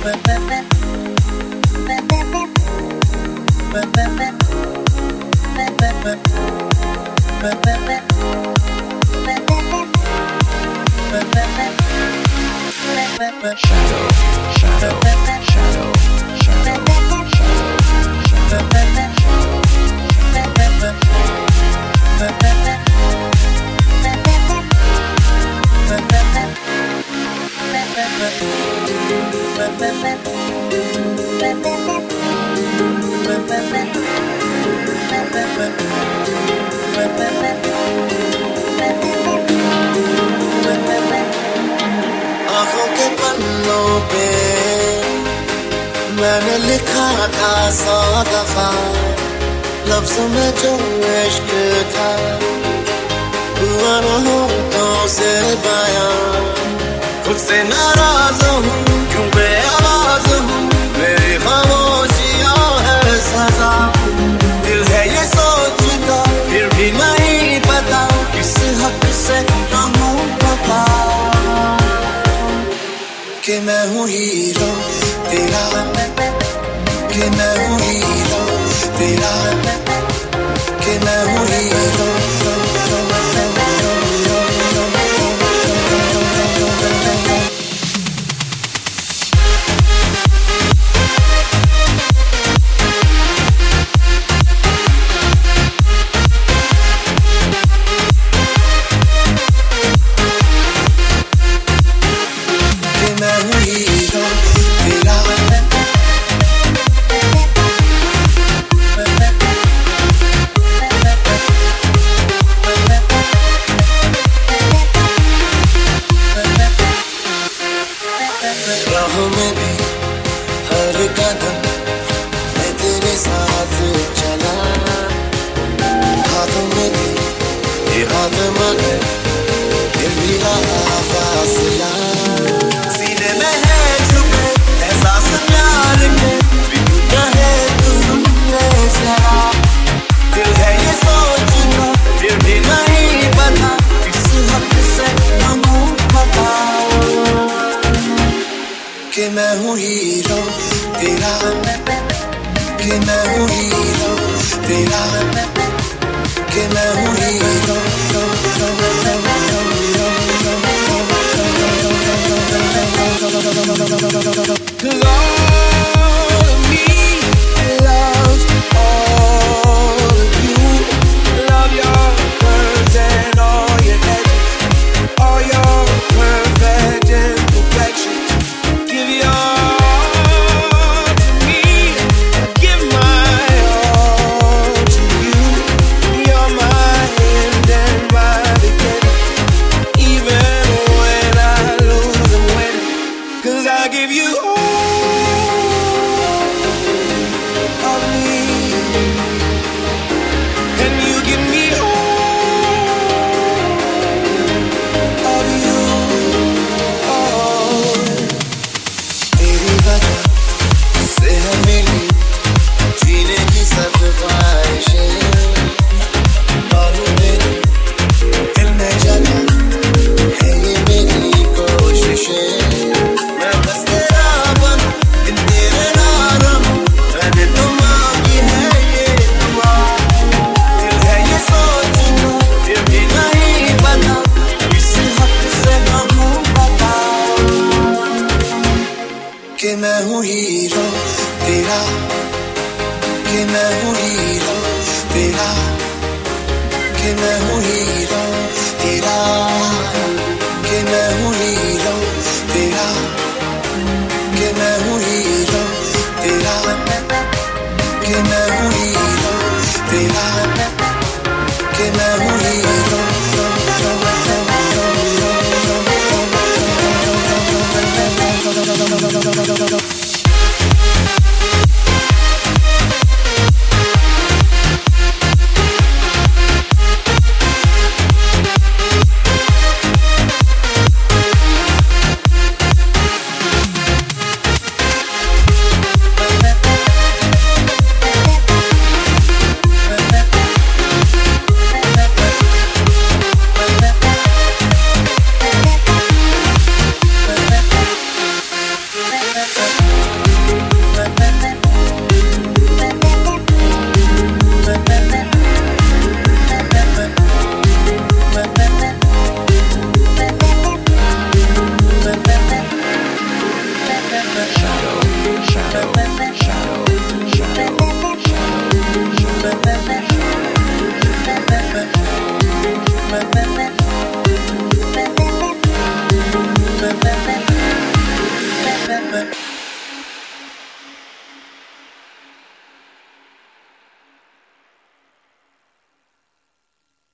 आँखों के पन्नों पे मैंने लिखा था 100 दफा लफ्ज़ में जो इश्क था हुआ न होठों से बयां खुद से नाराज हूँ क्यों बेआवाज़ हूँ मेरी खामोशियाँ है सजा दिल है ये सोचता फिर भी नहीं पता किस हक से कहूँ पता कि मैं हूँ हीरो तेरा कि मैं हूँ हीरो तेरा कि मैं हूँ हीरो राहों में भी हर कदम मैं तेरे साथ चला हाथों में भी ये हाथ मगर दिल भी रहा फासला सीने में है छुपे एहसास प्यार के टूटा है तू सुन ले जरा दिल है ये सोचना फिर भी नहीं पता किस हक से कहूँ पता कि मैं हूँ हीरो तेरा कि मैं हूँ हीरो तेरा कि मैं हूँ हीरो कि मैं हूँ हीरो तेरा कि मैं हूँ हीरो तेरा कि मैं हूँ हीरो तेरा कि मैं हूँ हीरो तेरा कि मैं हूँ हीरो तेरा कि मैं हूँ हीरो तेरा कि मैं हूँ हीरो